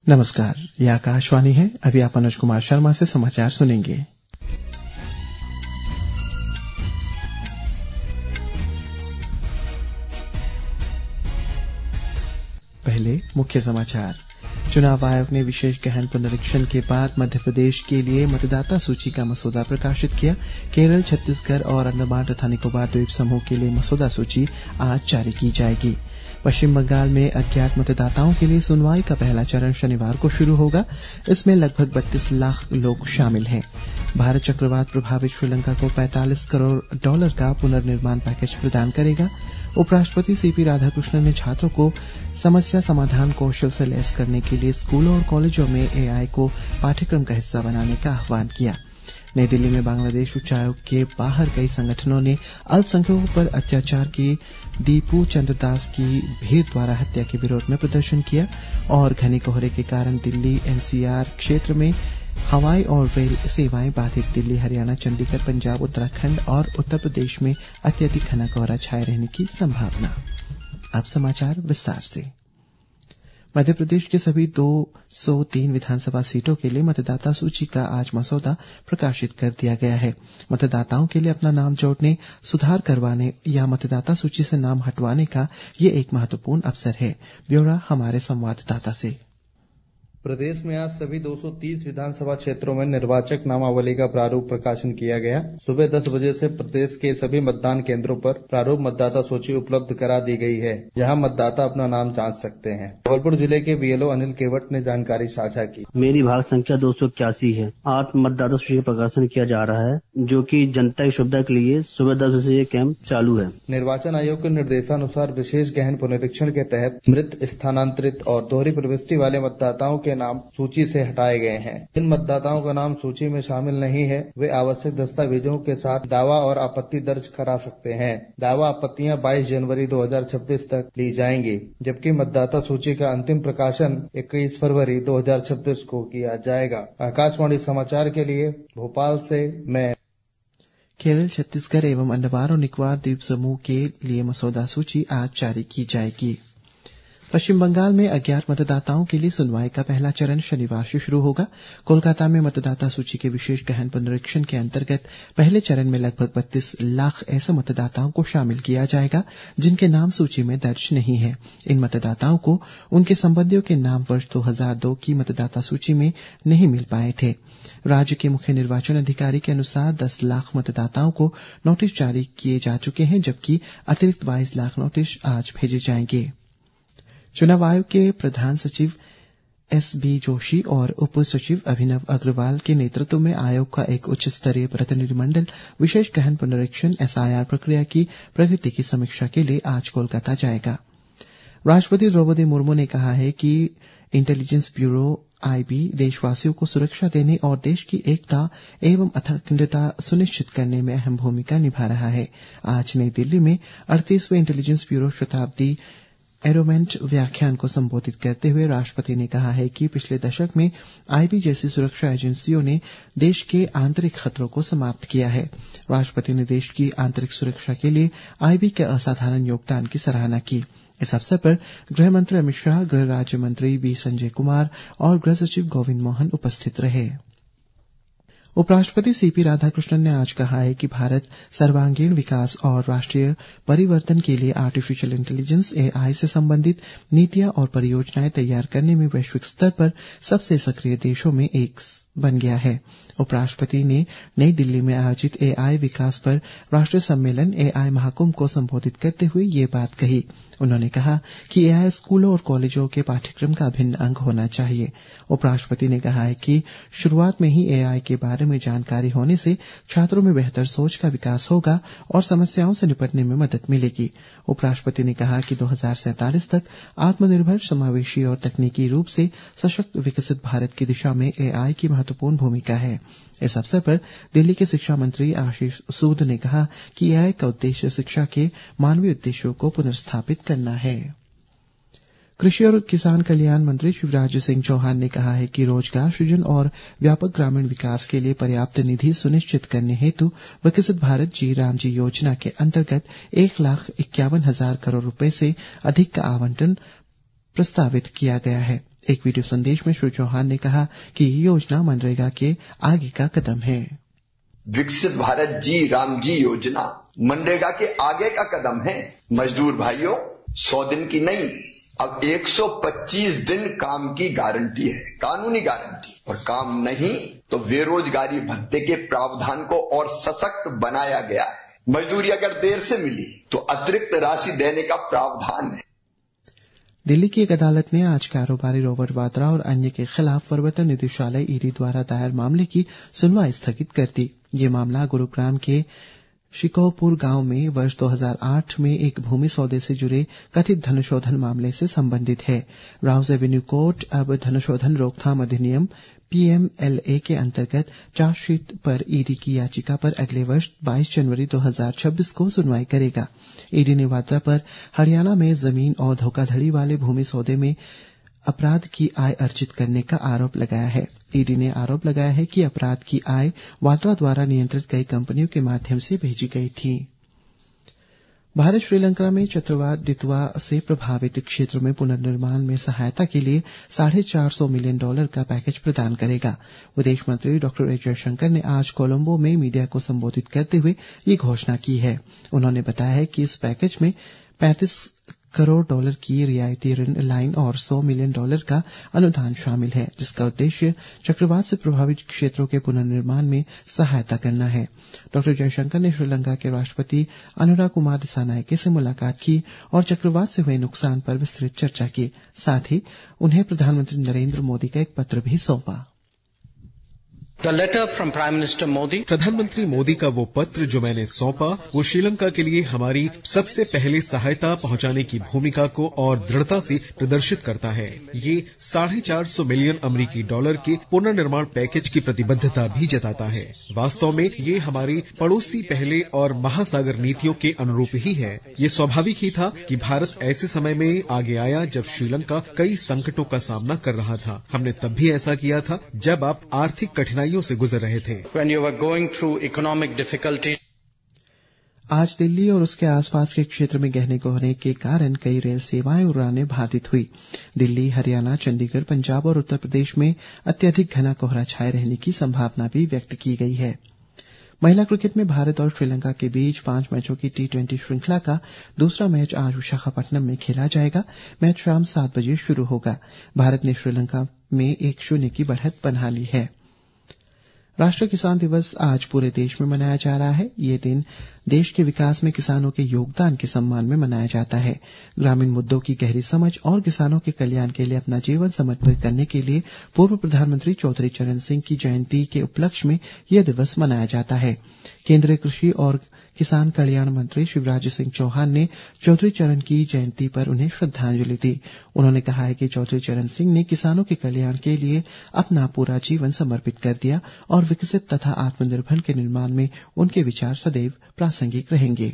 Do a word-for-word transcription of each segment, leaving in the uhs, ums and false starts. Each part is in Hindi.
नमस्कार, यह आकाशवाणी है। अभी आप अनुज कुमार शर्मा से समाचार सुनेंगे। पहले मुख्य समाचार। चुनाव आयोग ने विशेष गहन पुनरीक्षण के बाद मध्य प्रदेश के लिए मतदाता सूची का मसौदा प्रकाशित किया। केरल, छत्तीसगढ़ और अंडमान तथा निकोबार द्वीप समूह के लिए मसौदा सूची आज जारी की जाएगी। पश्चिम बंगाल में अज्ञात मतदाताओं के लिए सुनवाई का पहला चरण शनिवार को शुरू होगा। इसमें लगभग बत्तीस लाख लोग शामिल हैं। भारत चक्रवात प्रभावित श्रीलंका को पैंतालीस करोड़ डॉलर का पुनर्निर्माण पैकेज प्रदान करेगा। उपराष्ट्रपति सीपी राधाकृष्णन ने छात्रों को समस्या समाधान कौशल से लैस करने के लिए स्कूलों और कॉलेजों में एआई को पाठ्यक्रम का हिस्सा बनाने का आह्वान किया। नई दिल्ली में बांग्लादेश उच्चायोग के बाहर कई संगठनों ने अल्पसंख्यकों पर अत्याचार की दीपू चंद्रदास की भीड़ द्वारा हत्या के विरोध में प्रदर्शन किया। और घने कोहरे के कारण दिल्ली एनसीआर क्षेत्र में हवाई और रेल सेवाएं बाधित। दिल्ली, हरियाणा, चंडीगढ़, पंजाब, उत्तराखंड और उत्तर प्रदेश में अत्यधिक घना कोहरा छाये रहने की संभावना। अब समाचार विस्तार से। मध्य प्रदेश के सभी दो सौ तीन विधानसभा सीटों के लिए मतदाता सूची का आज मसौदा प्रकाशित कर दिया गया है। मतदाताओं के लिए अपना नाम जोड़ने, सुधार करवाने या मतदाता सूची से नाम हटवाने का ये एक महत्वपूर्ण अवसर है। ब्यौरा हमारे संवाददाता से। प्रदेश में आज सभी दो सौ तीस विधानसभा क्षेत्रों में निर्वाचक नामावली का प्रारूप प्रकाशन किया गया। सुबह दस बजे से प्रदेश के सभी मतदान केंद्रों पर प्रारूप मतदाता सूची उपलब्ध करा दी गई है, जहां मतदाता अपना नाम जांच सकते हैं। जबलपुर जिले के बीएलओ अनिल केवट ने जानकारी साझा की। मेरी भाग संख्या दो सौ इक्यासी है। आज मतदाता सूची का प्रकाशन किया जा रहा है, जो कि जनता की सुविधा के लिए सुबह दस बजे से ये कैंप चालू है। निर्वाचन आयोग के निर्देशानुसार विशेष गहन पुनरीक्षण के तहत मृत, स्थानांतरित और दोहरी प्रविष्टि वाले मतदाताओं के नाम सूची से हटाए गए हैं। जिन मतदाताओं का नाम सूची में शामिल नहीं है, वे आवश्यक दस्तावेजों के साथ दावा और आपत्ति दर्ज करा सकते हैं। दावा आपत्तियां बाईस जनवरी दो हजार छब्बीस तक ली जाएंगी, जबकि मतदाता सूची का अंतिम प्रकाशन इक्कीस फरवरी दो हजार छब्बीस को किया जाएगा। आकाशवाणी समाचार के लिए भोपाल से मैं। केरल, छत्तीसगढ़ एवं अंडमान और निकोबार द्वीप समूह के लिए मसौदा सूची आज जारी की जाएगी। पश्चिम बंगाल में अज्ञात मतदाताओं के लिए सुनवाई का पहला चरण शनिवार से शुरू होगा। कोलकाता में मतदाता सूची के विशेष गहन पुनरीक्षण के अंतर्गत पहले चरण में लगभग बत्तीस लाख ऐसे मतदाताओं को शामिल किया जाएगा जिनके नाम सूची में दर्ज नहीं है। इन मतदाताओं को उनके संबंधियों के नाम वर्ष दो हजार दो की मतदाता सूची में नहीं मिल पाए थे। राज्य के मुख्य निर्वाचन अधिकारी के अनुसार दस लाख मतदाताओं को नोटिस जारी किए जा चुके हैं, जबकि अतिरिक्त बाईस लाख नोटिस आज भेजे जाएंगे। चुनाव आयोग के प्रधान सचिव एस बी जोशी और उप सचिव अभिनव अग्रवाल के नेतृत्व में आयोग का एक उच्च स्तरीय प्रतिनिधिमंडल विशेष गहन पुनरीक्षण एसआईआर प्रक्रिया की प्रगति की समीक्षा के लिए आज कोलकाता जाएगा। राष्ट्रपति द्रौपदी मुर्मू ने कहा है कि इंटेलिजेंस ब्यूरो आईबी देशवासियों को सुरक्षा देने और देश की एकता एवं अखंडता सुनिश्चित करने में अहम भूमिका निभा रहा है। आज नई दिल्ली में अड़तीसवें इंटेलिजेंस ब्यूरो शताब्दी एरोमेंट व्याख्यान को संबोधित करते हुए राष्ट्रपति ने कहा है कि पिछले दशक में आईबी जैसी सुरक्षा एजेंसियों ने देश के आंतरिक खतरों को समाप्त किया है। राष्ट्रपति ने देश की आंतरिक सुरक्षा के लिए आईबी के असाधारण योगदान की सराहना की। इस अवसर पर गृह मंत्री अमित शाह, गृह राज्य मंत्री बी संजय कुमार और गृह सचिव गोविंद मोहन उपस्थित रहे। उपराष्ट्रपति सीपी राधाकृष्णन ने आज कहा है कि भारत सर्वांगीण विकास और राष्ट्रीय परिवर्तन के लिए आर्टिफिशियल इंटेलिजेंस एआई से संबंधित नीतियां और परियोजनाएं तैयार करने में वैश्विक स्तर पर सबसे सक्रिय देशों में एक बन गया है। उपराष्ट्रपति ने नई दिल्ली में आयोजित एआई विकास पर राष्ट्रीय सम्मेलन एआई महाकुंभ को संबोधित करते हुए ये बात कही। उन्होंने कहा कि एआई स्कूलों और कॉलेजों के पाठ्यक्रम का अभिन्न अंग होना चाहिए। उपराष्ट्रपति ने कहा है कि शुरुआत में ही एआई के बारे में जानकारी होने से छात्रों में बेहतर सोच का विकास होगा और समस्याओं से निपटने में मदद मिलेगी। उपराष्ट्रपति ने कहा कि दो हजार सैंतालीस तक आत्मनिर्भर, समावेशी और तकनीकी रूप से सशक्त विकसित भारत की दिशा में एआई की महत्वपूर्ण भूमिका है। इस अवसर पर दिल्ली के शिक्षा मंत्री आशीष सूद ने कहा कि एआई का उद्देश्य शिक्षा के मानवीय उद्देश्यों को पुनर्स्थापित करना है। कृषि और किसान कल्याण मंत्री शिवराज सिंह चौहान ने कहा है कि रोजगार सृजन और व्यापक ग्रामीण विकास के लिए पर्याप्त निधि सुनिश्चित करने हेतु विकसित भारत जी राम जी योजना के अंतर्गत एक लाख इक्यावन हजार करोड़ रुपए से अधिक का आवंटन प्रस्तावित किया गया है। एक वीडियो संदेश में श्री चौहान ने कहा कि ये योजना मनरेगा के आगे का कदम है। विकसित भारत जी राम जी योजना मनरेगा के आगे का कदम है। मजदूर भाइयों, सौ दिन की नहीं, अब एक सौ पच्चीस दिन काम की गारंटी है, कानूनी गारंटी। और काम नहीं तो बेरोजगारी भत्ते के प्रावधान को और सशक्त बनाया गया है। मजदूरी अगर देर से मिली तो अतिरिक्त राशि देने का प्रावधान है। दिल्ली की एक अदालत ने आज कारोबारी रॉबर्ट वाड्रा और अन्य के खिलाफ प्रवर्तन निदेशालय ईडी द्वारा दायर मामले की सुनवाई स्थगित कर दी। ये मामला गुरुग्राम के शिकोहपुर गांव में वर्ष दो हज़ार आठ में एक भूमि सौदे से जुड़े कथित धनशोधन मामले से संबंधित है। राउज एवेन्यू कोर्ट अब धनशोधन रोकथाम अधिनियम पीएमएलए के अंतर्गत चार्जशीट पर ईडी की याचिका पर अगले वर्ष बाईस जनवरी दो हज़ार छब्बीस को सुनवाई करेगा। ईडी ने वाड्रा पर हरियाणा में जमीन और धोखाधड़ी वाले भूमि सौदे में अपराध की आय अर्जित करने का आरोप लगाया है। ईडी ने आरोप लगाया है कि अपराध की आय वाड्रा द्वारा नियंत्रित कई कंपनियों के माध्यम से भेजी गई थी। भारत श्रीलंका में चक्रवात दितवा से प्रभावित क्षेत्रों में पुनर्निर्माण में सहायता के लिए साढ़े चार सौ मिलियन डॉलर का पैकेज प्रदान करेगा। विदेश मंत्री डॉक्टर एस जयशंकर ने आज कोलंबो में मीडिया को संबोधित करते हुए ये घोषणा की है। उन्होंने बताया है कि इस पैकेज में पैंतीस करोड़ डॉलर की रियायती ऋण लाइन और सौ मिलियन डॉलर का अनुदान शामिल है, जिसका उद्देश्य चक्रवात से प्रभावित क्षेत्रों के पुनर्निर्माण में सहायता करना है। डॉक्टर जयशंकर ने श्रीलंका के राष्ट्रपति अनुरा कुमार दिसानायके से मुलाकात की और चक्रवात से हुए नुकसान पर विस्तृत चर्चा की। साथ ही उन्हें प्रधानमंत्री नरेंद्र मोदी का एक पत्र भी सौंपा। The letter from Prime Minister Modi. प्रधानमंत्री मोदी का वो पत्र जो मैंने सौंपा वो श्रीलंका के लिए हमारी सबसे पहले सहायता पहुंचाने की भूमिका को और दृढ़ता से प्रदर्शित करता है। ये साढ़े चार सौ मिलियन अमेरिकी डॉलर के पुनर्निर्माण पैकेज की प्रतिबद्धता भी जताता है। वास्तव में ये हमारी पड़ोसी पहले और महासागर नीतियों के अनुरूप ही है। ये स्वाभाविक ही था कि भारत ऐसे समय में आगे आया जब श्रीलंका कई संकटों का सामना कर रहा था। हमने तब भी ऐसा किया था जब आप आर्थिक कठिनाई से गुजर रहे थे। When you were going through economic difficulties. आज दिल्ली और उसके आसपास के क्षेत्र में गहने कोहरे के कारण कई रेल सेवाएं और उड़ानें बाधित हुई। दिल्ली, हरियाणा, चंडीगढ़, पंजाब और उत्तर प्रदेश में अत्यधिक घना कोहरा छाये रहने की संभावना भी व्यक्त की गई है। महिला क्रिकेट में भारत और श्रीलंका के बीच पांच मैचों की टी ट्वेंटी श्रृंखला का दूसरा मैच आज विशाखापट्टनम में खेला जाएगा। मैच शाम सात बजे शुरू होगा। भारत ने श्रीलंका में एक शून्य की बढ़त बना ली है। राष्ट्रीय किसान दिवस आज पूरे देश में मनाया जा रहा है। ये दिन देश के विकास में किसानों के योगदान के सम्मान में मनाया जाता है। ग्रामीण मुद्दों की गहरी समझ और किसानों के कल्याण के लिए अपना जीवन समर्पित करने के लिए पूर्व प्रधानमंत्री चौधरी चरण सिंह की जयंती के उपलक्ष्य में यह दिवस मनाया जाता है। केंद्रीय कृषि और किसान कल्याण मंत्री शिवराज सिंह चौहान ने चौधरी चरण की जयंती पर उन्हें श्रद्धांजलि दी। उन्होंने कहा है कि चौधरी चरण सिंह ने किसानों के कल्याण के लिए अपना पूरा जीवन समर्पित कर दिया और विकसित तथा आत्मनिर्भर के निर्माण में उनके विचार सदैव प्रासंगिक रहेंगे।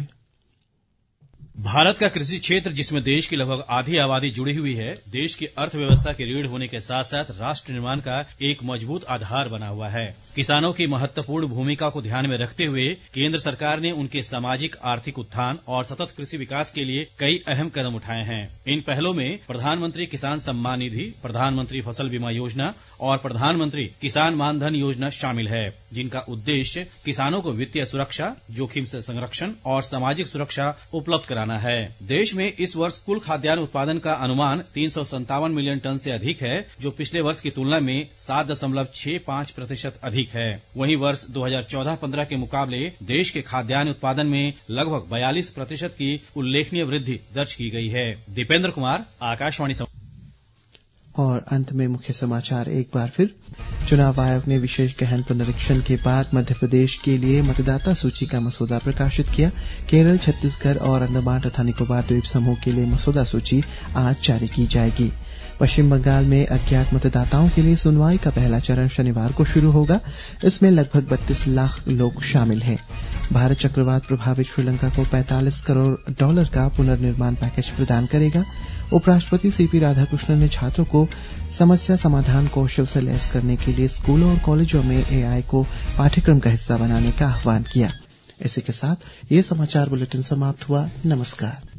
भारत का कृषि क्षेत्र, जिसमें देश की लगभग आधी आबादी जुड़ी हुई है, देश की अर्थव्यवस्था की रीढ़ होने के साथ साथ राष्ट्र निर्माण का एक मजबूत आधार बना हुआ है। किसानों की महत्वपूर्ण भूमिका को ध्यान में रखते हुए केंद्र सरकार ने उनके सामाजिक आर्थिक उत्थान और सतत कृषि विकास के लिए कई अहम कदम उठाए हैं। इन पहलों में प्रधानमंत्री किसान सम्मान निधि, प्रधानमंत्री फसल बीमा योजना और प्रधानमंत्री किसान मानधन योजना शामिल है, जिनका उद्देश्य किसानों को वित्तीय सुरक्षा, जोखिम से संरक्षण और सामाजिक सुरक्षा उपलब्ध कराना है। देश में इस वर्ष कुल खाद्यान्न उत्पादन का अनुमान तीन सौ संतावन मिलियन टन से अधिक है, जो पिछले वर्ष की तुलना में सात दशमलव छह पाँच प्रतिशत अधिक है। वहीं वर्ष दो हज़ार चौदह पंद्रह के मुकाबले देश के खाद्यान्न उत्पादन में लगभग बयालीस प्रतिशत की उल्लेखनीय वृद्धि दर्ज की गई है। दीपेंद्र कुमार, आकाशवाणी। और अंत में मुख्य समाचार एक बार फिर। चुनाव आयोग ने विशेष गहन पुनरीक्षण के बाद मध्य प्रदेश के लिए मतदाता सूची का मसौदा प्रकाशित किया। केरल, छत्तीसगढ़ और अंडमान तथा निकोबार द्वीप समूह के लिए मसौदा सूची आज जारी की जाएगी। पश्चिम बंगाल में अज्ञात मतदाताओं के लिए सुनवाई का पहला चरण शनिवार को शुरू होगा। इसमें लगभग बत्तीस लाख लोग शामिल हैं। भारत चक्रवात प्रभावित श्रीलंका को पैंतालीस करोड़ डॉलर का पुनर्निर्माण पैकेज प्रदान करेगा। उपराष्ट्रपति सीपी राधाकृष्णन ने छात्रों को समस्या समाधान कौशल से लैस करने के लिए स्कूलों और कॉलेजों में एआई को पाठ्यक्रम का हिस्सा बनाने का आह्वान किया। इसी के साथ ये समाचार बुलेटिन समाप्त हुआ। नमस्कार।